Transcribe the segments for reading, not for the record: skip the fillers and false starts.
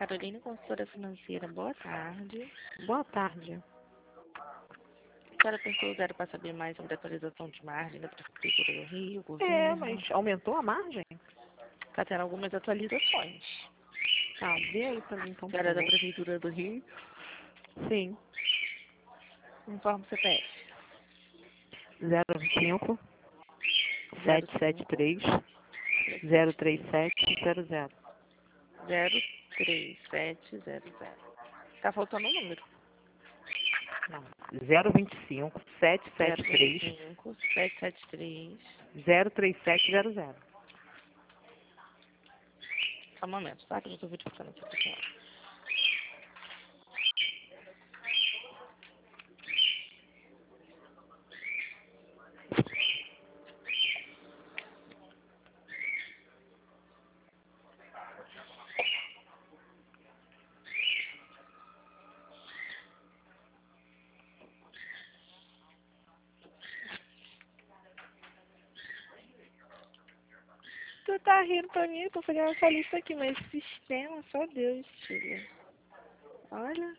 Carolina, consultora financeira, boa tarde. Boa tarde. A senhora pensou zero para saber mais sobre a atualização de margem da Prefeitura do Rio, governo? Mas aumentou a margem? Está tendo algumas atualizações. Tá, vê aí pra mim, então, A por senhora é da favor. Prefeitura do Rio, Sim. informe o CPF. 025 773 03700. 03700. Está faltando um número. Não. 025 773 025 773. 03700. Só um momento, tá? Que eu estou verificando aqui para a senhora. Tu tá rindo pra mim? Eu tô fazendo essa lista aqui, mas esse sistema, só Deus, tira. Olha.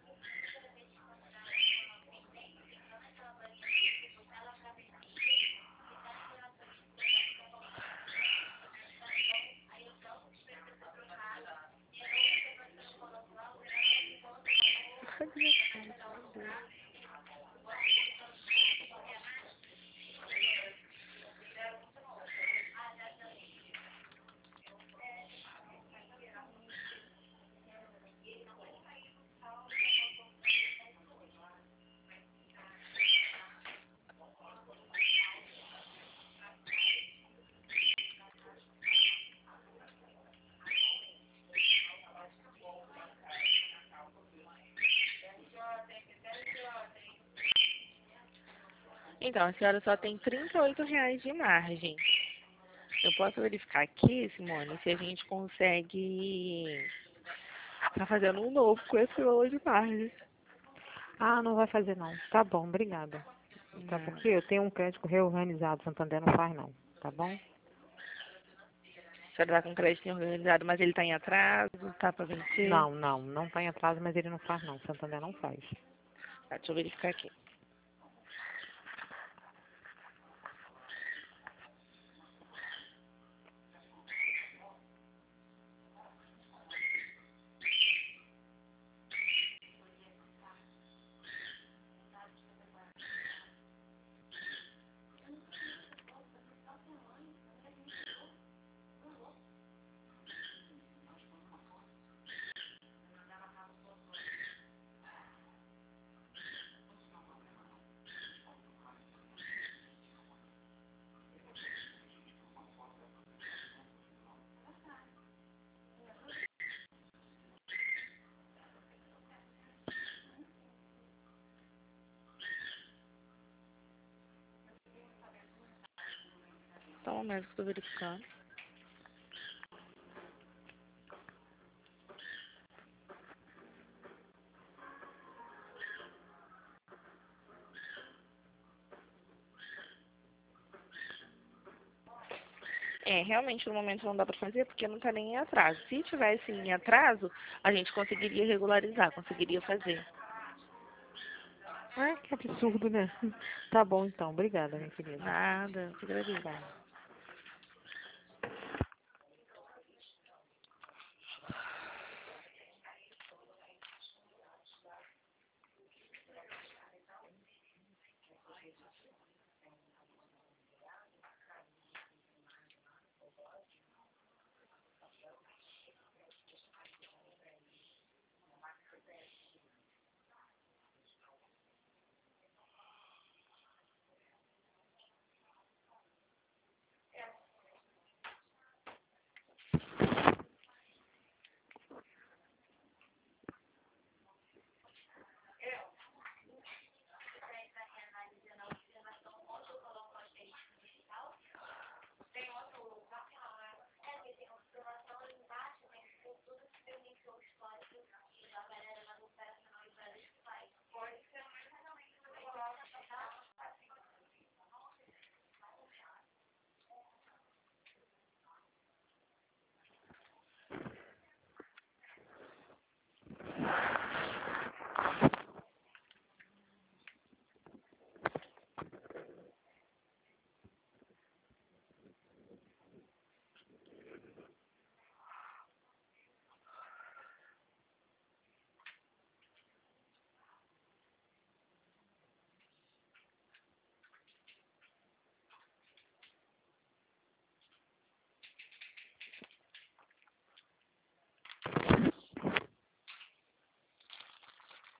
Então, a senhora só tem R$ 38 de margem. Eu posso verificar aqui, Simone, se a gente consegue tá fazendo um novo com esse valor de margem. Ah, não vai fazer não. Tá bom, obrigada. Tá, Não. porque eu tenho um crédito reorganizado, Santander não faz não. Tá bom? A senhora tá com crédito organizado, mas ele tá em atraso, tá para vencer. Não tá em atraso, mas ele não faz não. Santander não faz. Tá, deixa eu verificar aqui. Só um momento que eu tô verificando. Realmente no momento não dá para fazer porque não tá nem em atraso. Se tivesse em atraso, a gente conseguiria regularizar, conseguiria fazer. Ah, que absurdo, né? Tá bom então. Obrigada, minha querida. Nada, que agradeço. Tá.